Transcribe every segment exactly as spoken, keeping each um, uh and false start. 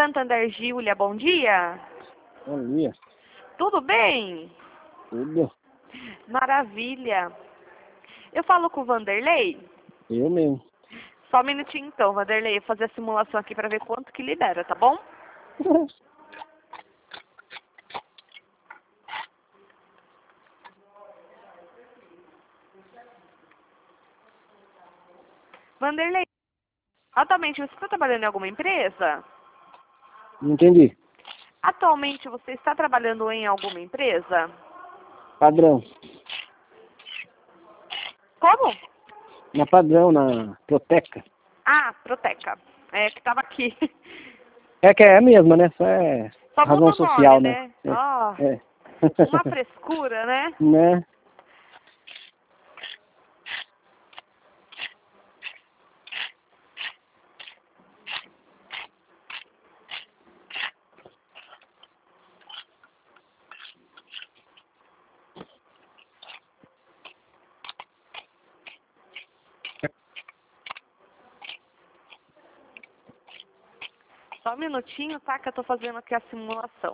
Santander, Giulia, bom dia. Bom dia. Tudo bem? Tudo. Maravilha. Eu falo com o Vanderlei? Eu mesmo. Só um minutinho então, Vanderlei. Eu vou fazer a simulação aqui para ver quanto que libera, tá bom? Vanderlei, atualmente você está trabalhando em alguma empresa? Não entendi. Atualmente você está trabalhando em alguma empresa? Padrão. Como? Na Padrão, na Proteca. Ah, Proteca. É que estava aqui. É que é a mesma, né? Só é Só razão muda o social, nome, né? né? É. Ó, É. uma frescura, né? Né? Só um minutinho, tá? Que eu tô fazendo aqui a simulação.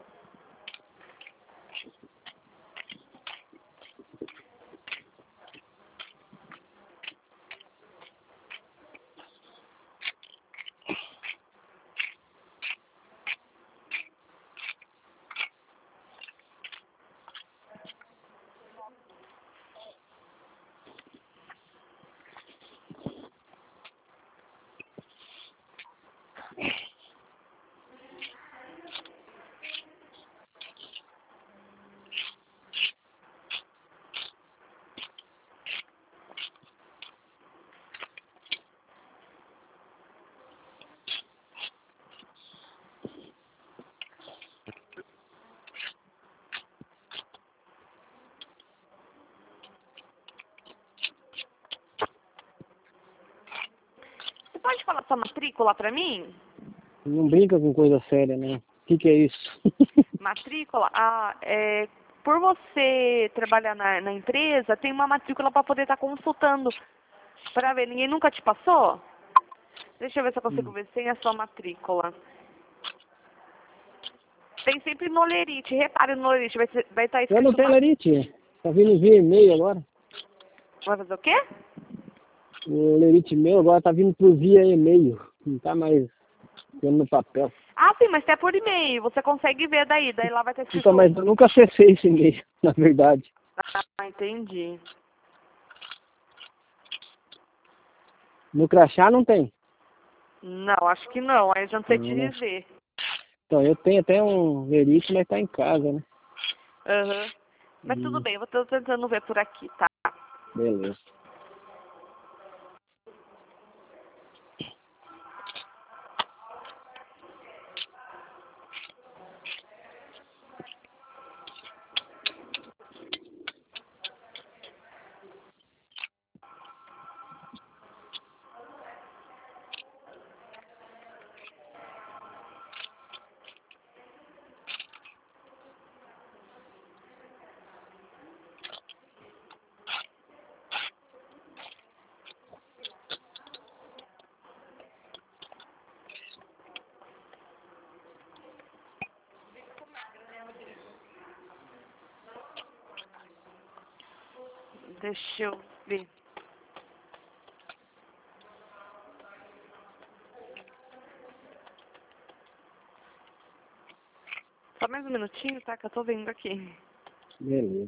Você pode falar sua matrícula pra mim? Não brinca com coisa séria, né? O que que é isso? Matrícula? Ah, é... Por você trabalhar na, na empresa, tem uma matrícula para poder estar consultando. Pra ver, ninguém nunca te passou? Deixa eu ver se eu consigo ver sem a sua matrícula. Tem sempre no Lerite, repare no Lerite, vai, ser- vai estar Eu escrito... não tenho ma- lerite. Tá vindo via e-mail agora. Vai fazer o quê? O lerite meu agora tá vindo por via e-mail. Não tá mais vendo no papel. Ah, sim, mas é por e-mail, você consegue ver daí, daí lá vai estar escrito... Então, mas eu nunca acessei esse e-mail, na verdade. Ah, entendi. No crachá não tem. Não, acho que não, aí eu já não sei te Não, né? dizer. Então, eu tenho até um lerite, mas tá em casa, né? Aham. Mas tudo Hum, bem, eu tô tentando ver por aqui, tá? beleza. Deixa eu ver. Só mais um minutinho, tá? Que eu tô vendo aqui. Beleza.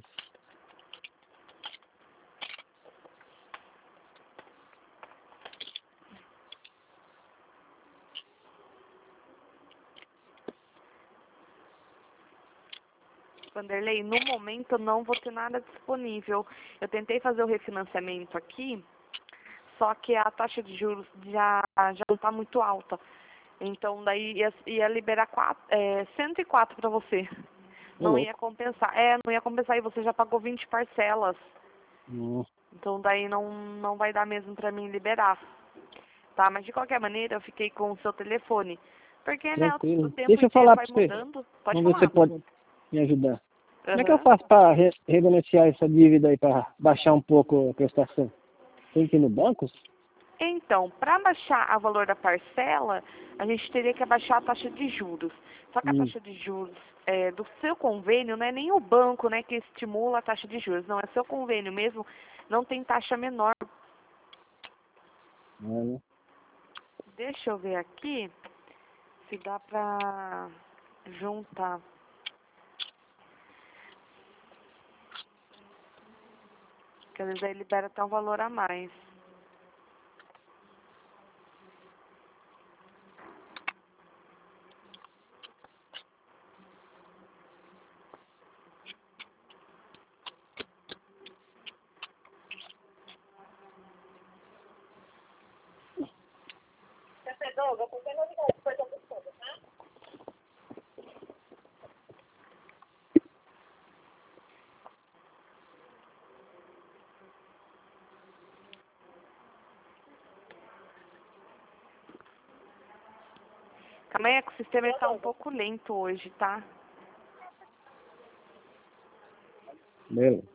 Vanderlei, no momento eu não vou ter nada disponível. Eu tentei fazer o refinanciamento aqui, só que a taxa de juros já, já não tá muito alta. Então daí ia, ia liberar quatro, é, cento e quatro para você. Ô, Não ia louco. compensar. É, não ia compensar e você já pagou vinte parcelas. Hum, Então daí não, não vai dar mesmo para mim liberar. Tá, mas de qualquer maneira eu fiquei com o seu telefone. Porque, né, o, o tranquilo. tempo Deixa eu inteiro falar vai pra você. mudando. Pode Vamos ver se você falar. pode me ajudar. Como é que eu Aham. faço para re renegociar essa dívida aí, para baixar um pouco a prestação? Tem que ir no banco? Então, para baixar o valor da parcela, a gente teria que abaixar a taxa de juros. Só que a Hum. taxa de juros é, do seu convênio não é nem o banco, né, que estimula a taxa de juros. Não, é seu convênio mesmo, não tem taxa menor. É, né? Deixa eu ver aqui se dá para juntar. Porque às vezes aí libera até um valor a mais. Calma aí, é que o sistema está um pouco lento hoje, tá? Beleza.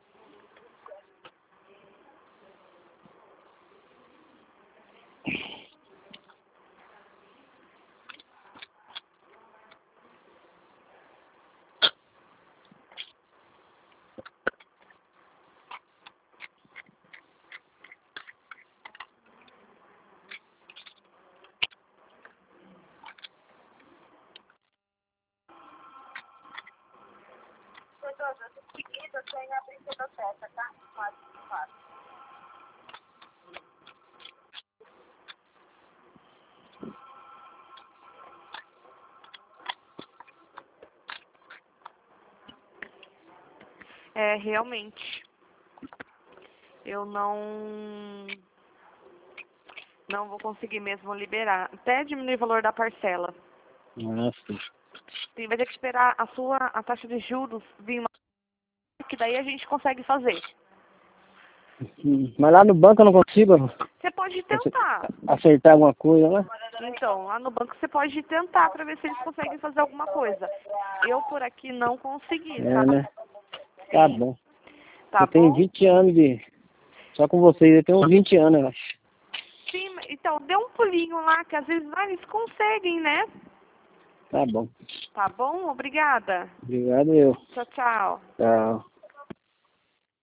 É, realmente. Eu não... Não vou conseguir mesmo liberar. Até diminuir o valor da parcela. Nossa. Sim, vai ter que esperar a sua a taxa de juros vir uma... que daí a gente consegue fazer. Hum. Mas lá no banco eu não consigo Você pode tentar. acertar alguma coisa, né? Então, lá no banco você pode tentar para ver se eles conseguem fazer alguma coisa. Eu por aqui não consegui, É, tá? né? Tá Sim. bom. Tá Eu tenho bom? vinte anos de... Só com vocês, eu tenho uns vinte anos, eu acho. Sim, então dê um pulinho lá, que às vezes lá eles conseguem, né? Tá bom. Tá bom? Obrigada. Obrigado, eu. Tchau, tchau. Tchau.